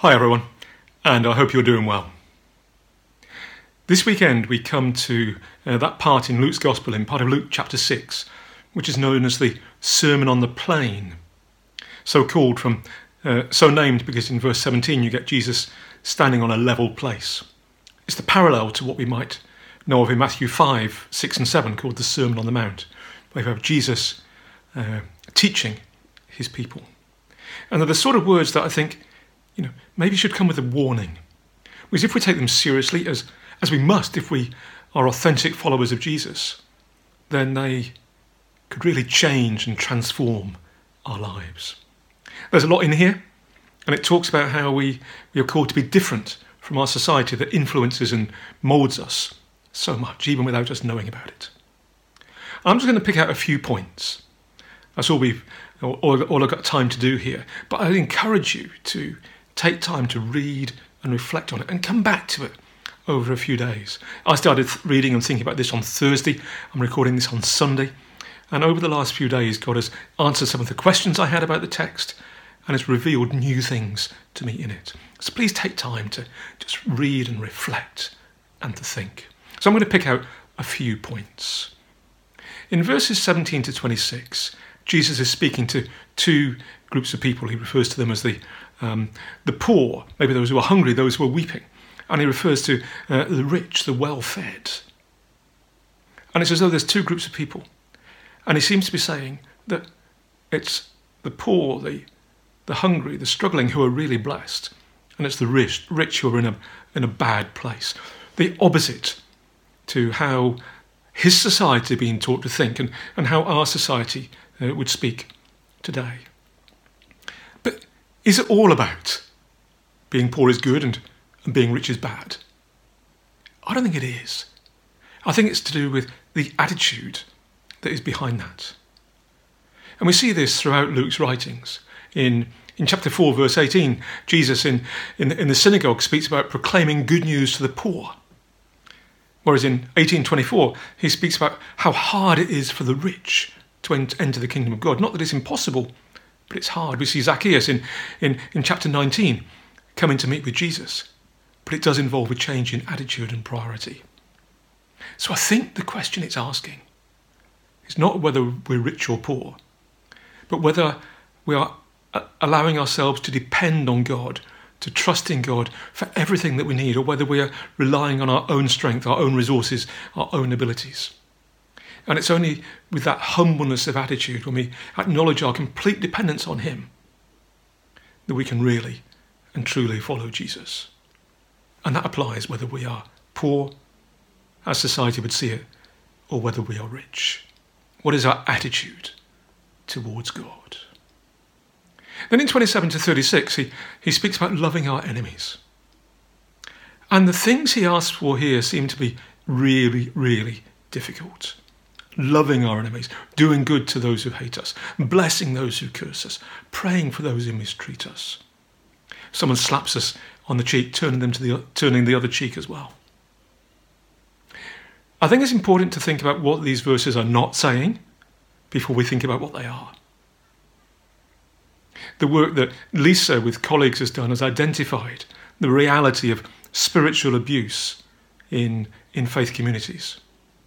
Hi everyone, and I hope you're doing well. This weekend we come to that part in Luke's Gospel, in part of Luke chapter 6, which is known as the Sermon on the Plain. So named because in verse 17 you get Jesus standing on a level place. It's the parallel to what we might know of in Matthew 5, 6 and 7 called the Sermon on the Mount, where you have Jesus teaching his people. And they're the sort of words that I think maybe should come with a warning. Because if we take them seriously, as we must if we are authentic followers of Jesus, then they could really change and transform our lives. There's a lot in here, and it talks about how we are called to be different from our society that influences and moulds us so much, even without us knowing about it. I'm just going to pick out a few points. That's all I've got time to do here. But I'd encourage you to take time to read and reflect on it and come back to it over a few days. I started reading and thinking about this on Thursday. I'm recording this on Sunday. And over the last few days, God has answered some of the questions I had about the text and has revealed new things to me in it. So please take time to just read and reflect and to think. So I'm going to pick out a few points. In verses 17 to 26, Jesus is speaking to two groups of people. He refers to them as the poor, maybe those who are hungry, those who are weeping. And he refers to the rich, the well-fed. And it's as though there's two groups of people. And he seems to be saying that it's the poor, the hungry, the struggling who are really blessed. And it's the rich who are in a bad place. The opposite to how his society is being taught to think and how our society would speak today. But is it all about being poor is good and being rich is bad? I don't think it is. I think it's to do with the attitude that is behind that. And we see this throughout Luke's writings. In chapter 4, verse 18, Jesus in the synagogue speaks about proclaiming good news to the poor. Whereas in 18:24, he speaks about how hard it is for the rich to enter the kingdom of God. Not that it's impossible, but it's hard. We see Zacchaeus in chapter 19 coming to meet with Jesus. But it does involve a change in attitude and priority. So I think the question it's asking is not whether we're rich or poor, but whether we are allowing ourselves to depend on God, to trust in God for everything that we need, or whether we are relying on our own strength, our own resources, our own abilities. And it's only with that humbleness of attitude, when we acknowledge our complete dependence on him, that we can really and truly follow Jesus. And that applies whether we are poor, as society would see it, or whether we are rich. What is our attitude towards God? Then in 27 to 36, he speaks about loving our enemies. And the things he asks for here seem to be really, really difficult. Loving our enemies, doing good to those who hate us, blessing those who curse us, praying for those who mistreat us. If someone slaps us on the cheek, turning the other cheek as well. I think it's important to think about what these verses are not saying before we think about what they are. The work that Lisa with colleagues has done has identified the reality of spiritual abuse in faith communities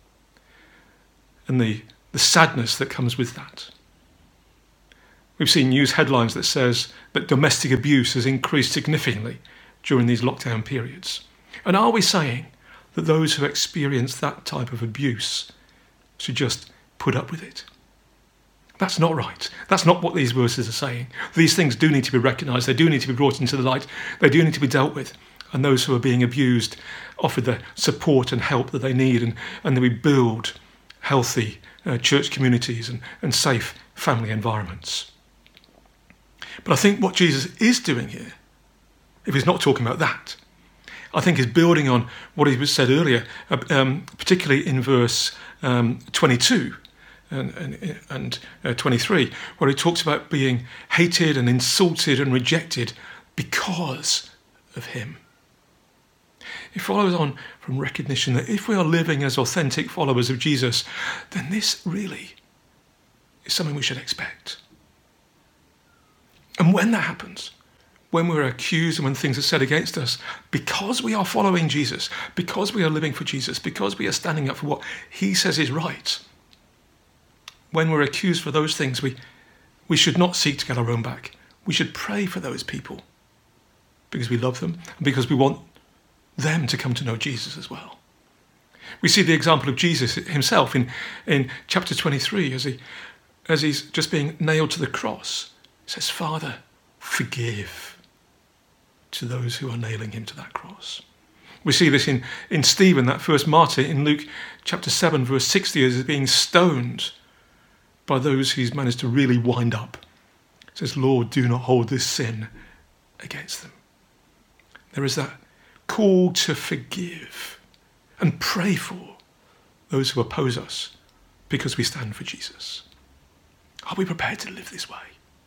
and the sadness that comes with that. We've seen news headlines that says that domestic abuse has increased significantly during these lockdown periods. And are we saying that those who experience that type of abuse should just put up with it? That's not right. That's not what these verses are saying. These things do need to be recognised. They do need to be brought into the light. They do need to be dealt with. And those who are being abused offered the support and help that they need, and that we build healthy church communities and safe family environments. But I think what Jesus is doing here, if he's not talking about that, I think is building on what he said earlier, particularly in verse 22 and 23, where he talks about being hated and insulted and rejected because of him. It follows on from recognition that if we are living as authentic followers of Jesus, then this really is something we should expect. And when that happens, when we're accused and when things are said against us, because we are following Jesus, because we are living for Jesus, because we are standing up for what he says is right, when we're accused for those things, we should not seek to get our own back. We should pray for those people because we love them and because we want them to come to know Jesus as well. We see the example of Jesus himself in chapter 23 as he's just being nailed to the cross. He says, Father, forgive to those who are nailing him to that cross. We see this in Stephen, that first martyr, in Luke chapter 7, verse 60, as he's being stoned by those he's managed to really wind up. He says, Lord, do not hold this sin against them. There is that call to forgive and pray for those who oppose us because we stand for Jesus. Are we prepared to live this way?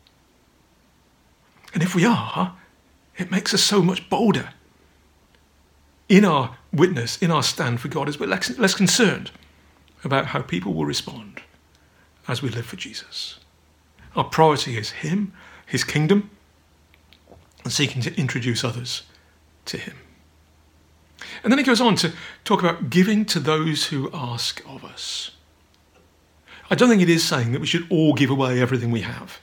And if we are, it makes us so much bolder in our witness, in our stand for God, as we're less concerned about how people will respond as we live for Jesus. Our priority is him, his kingdom, and seeking to introduce others to him. And then he goes on to talk about giving to those who ask of us. I don't think it is saying that we should all give away everything we have.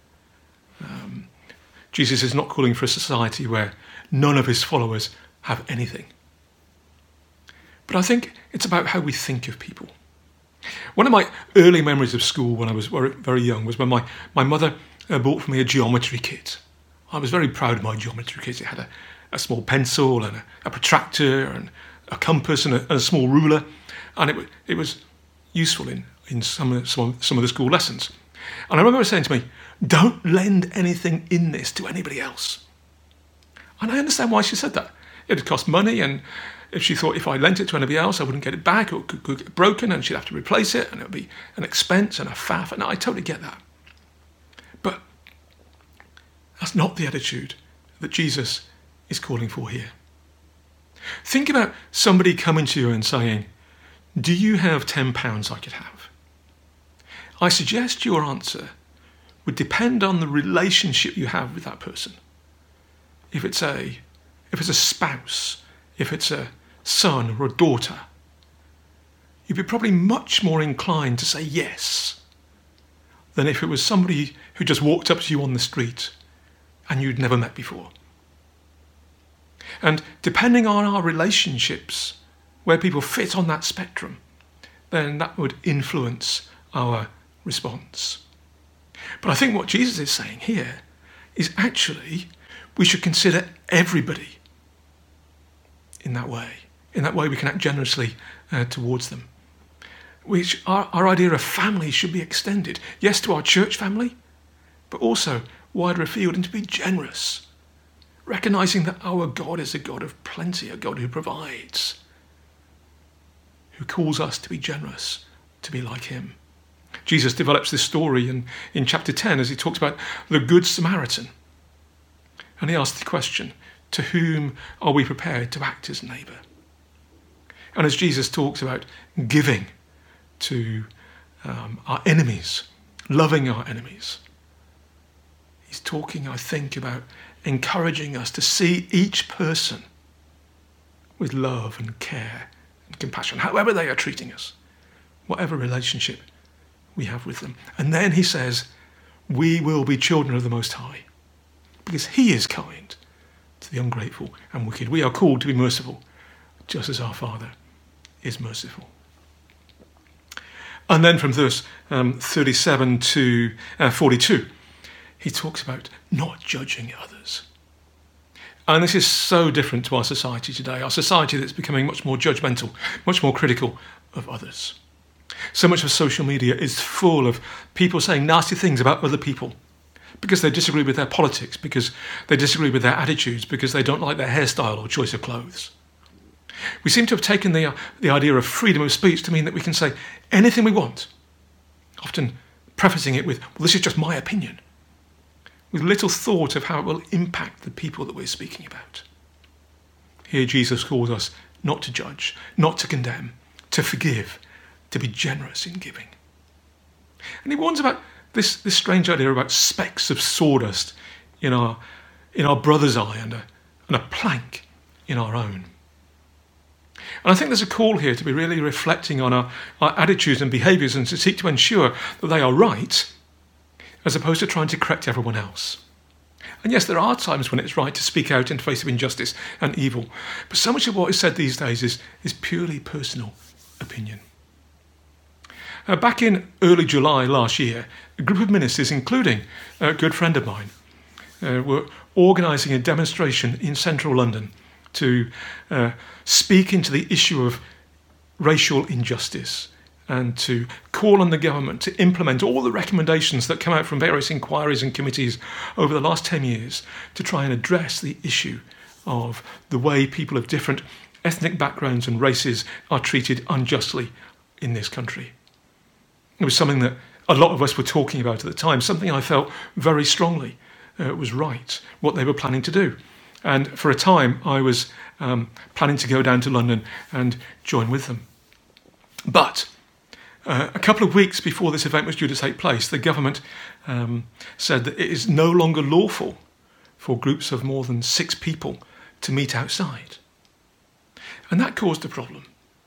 Jesus is not calling for a society where none of his followers have anything. But I think it's about how we think of people. One of my early memories of school when I was very young was when my mother bought for me a geometry kit. I was very proud of my geometry kit. It had a small pencil and a protractor and a compass and a small ruler. And it was useful in some of the school lessons. And I remember her saying to me, don't lend anything in this to anybody else. And I understand why she said that. It would cost money, and if she thought if I lent it to anybody else, I wouldn't get it back, or it could get broken, and she'd have to replace it, and it would be an expense and a faff. And I totally get that. But that's not the attitude that Jesus is calling for here. Think about somebody coming to you and saying, do you have £10 I could have? I suggest your answer would depend on the relationship you have with that person. If it's a spouse, if it's a son or a daughter, you'd be probably much more inclined to say yes than if it was somebody who just walked up to you on the street and you'd never met before. And depending on our relationships, where people fit on that spectrum, then that would influence our response. But I think what Jesus is saying here is actually we should consider everybody in that way. In that way we can act generously towards them. Our idea of family should be extended, yes, to our church family, but also wider afield, and to be generous, recognising that our God is a God of plenty, a God who provides, who calls us to be generous, to be like him. Jesus develops this story in chapter 10 as he talks about the Good Samaritan. And he asks the question, to whom are we prepared to act as neighbour? And as Jesus talks about giving to our enemies, loving our enemies, he's talking, I think, about encouraging us to see each person with love and care and compassion, however they are treating us, whatever relationship we have with them. And then he says, we will be children of the Most High, because he is kind to the ungrateful and wicked. We are called to be merciful, just as our Father is merciful. And then from verse 37 to 42, he talks about not judging others. And this is so different to our society today, our society that's becoming much more judgmental, much more critical of others. So much of social media is full of people saying nasty things about other people because they disagree with their politics, because they disagree with their attitudes, because they don't like their hairstyle or choice of clothes. We seem to have taken the idea of freedom of speech to mean that we can say anything we want, often prefacing it with, well, this is just my opinion, with little thought of how it will impact the people that we're speaking about. Here Jesus calls us not to judge, not to condemn, to forgive, to be generous in giving. And he warns about this strange idea about specks of sawdust in our in our brother's eye and a plank in our own. And I think there's a call here to be really reflecting on our attitudes and behaviours and to seek to ensure that they are right, as opposed to trying to correct everyone else. And yes, there are times when it's right to speak out in face of injustice and evil, but so much of what is said these days is purely personal opinion. Back in early July last year, a group of ministers, including a good friend of mine, were organising a demonstration in central London to speak into the issue of racial injustice and to call on the government to implement all the recommendations that come out from various inquiries and committees over the last 10 years to try and address the issue of the way people of different ethnic backgrounds and races are treated unjustly in this country. It was something that a lot of us were talking about at the time, something I felt very strongly was right, what they were planning to do. And for a time, I was planning to go down to London and join with them. But a couple of weeks before this event was due to take place, the government said that it is no longer lawful for groups of more than 6 people to meet outside. And that caused a problem.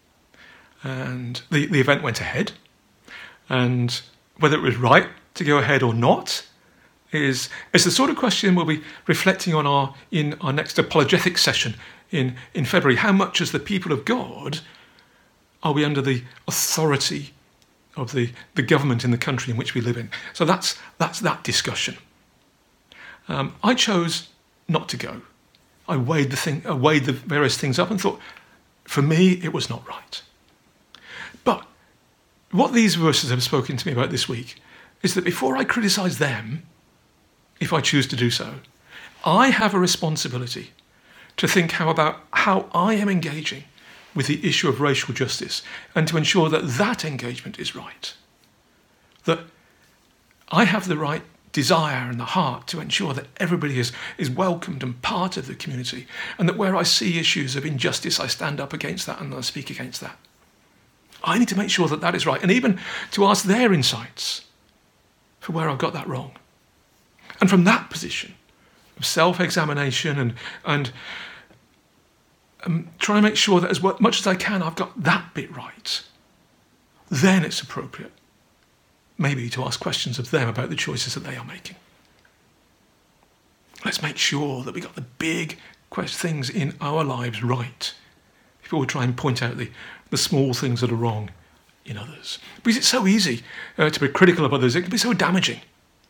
And the event went ahead. And whether it was right to go ahead or not is the sort of question we'll be reflecting on in our next apologetic session in February. How much as the people of God are we under the authority of the government in the country in which we live in? So that's that discussion. I chose not to go. I weighed the various things up and thought, for me, it was not right. But what these verses have spoken to me about this week is that before I criticise them, if I choose to do so, I have a responsibility to think about how I am engaging with the issue of racial justice and to ensure that that engagement is right. That I have the right desire and the heart to ensure that everybody is welcomed and part of the community, and that where I see issues of injustice, I stand up against that and I speak against that. I need to make sure that that is right, and even to ask their insights for where I've got that wrong. And from that position of self-examination and try and make sure that as much as I can, I've got that bit right, then it's appropriate maybe to ask questions of them about the choices that they are making. Let's make sure that we got the big things in our lives right before we try and point out the small things that are wrong in others. Because it's so easy to be critical of others. It can be so damaging.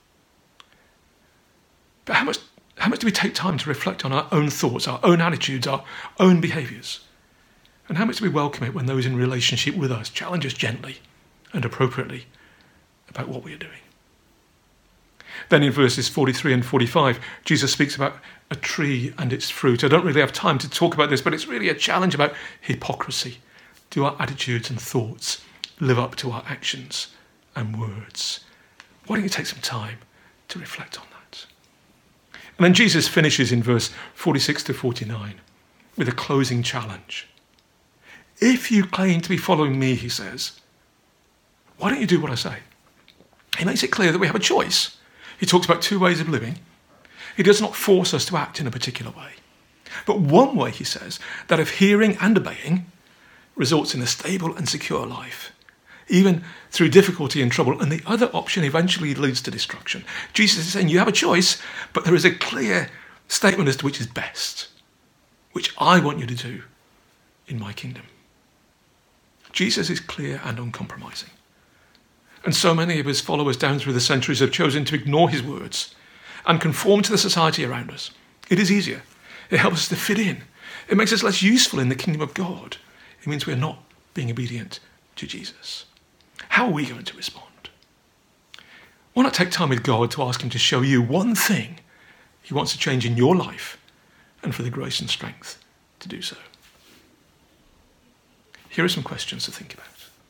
But how much do we take time to reflect on our own thoughts, our own attitudes, our own behaviours? And how much do we welcome it when those in relationship with us challenge us gently and appropriately about what we are doing? Then in verses 43 and 45, Jesus speaks about a tree and its fruit. I don't really have time to talk about this, but it's really a challenge about hypocrisy. Do our attitudes and thoughts live up to our actions and words? Why don't you take some time to reflect on that? And then Jesus finishes in verse 46 to 49 with a closing challenge. If you claim to be following me, he says, why don't you do what I say? He makes it clear that we have a choice. He talks about 2 ways of living. He does not force us to act in a particular way. But one way, he says, that of hearing and obeying results in a stable and secure life, even through difficulty and trouble. And the other option eventually leads to destruction. Jesus is saying you have a choice, but there is a clear statement as to which is best, which I want you to do in my kingdom. Jesus is clear and uncompromising. And so many of his followers down through the centuries have chosen to ignore his words and conform to the society around us. It is easier. It helps us to fit in. It makes us less useful in the kingdom of God. It means we're not being obedient to Jesus. How are we going to respond? Why not take time with God to ask him to show you one thing he wants to change in your life and for the grace and strength to do so? Here are some questions to think about.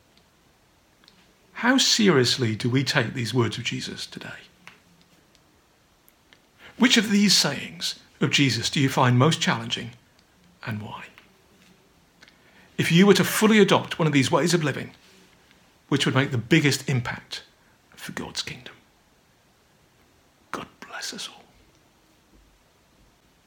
How seriously do we take these words of Jesus today? Which of these sayings of Jesus do you find most challenging and why? If you were to fully adopt one of these ways of living, which would make the biggest impact for God's kingdom? God bless us all.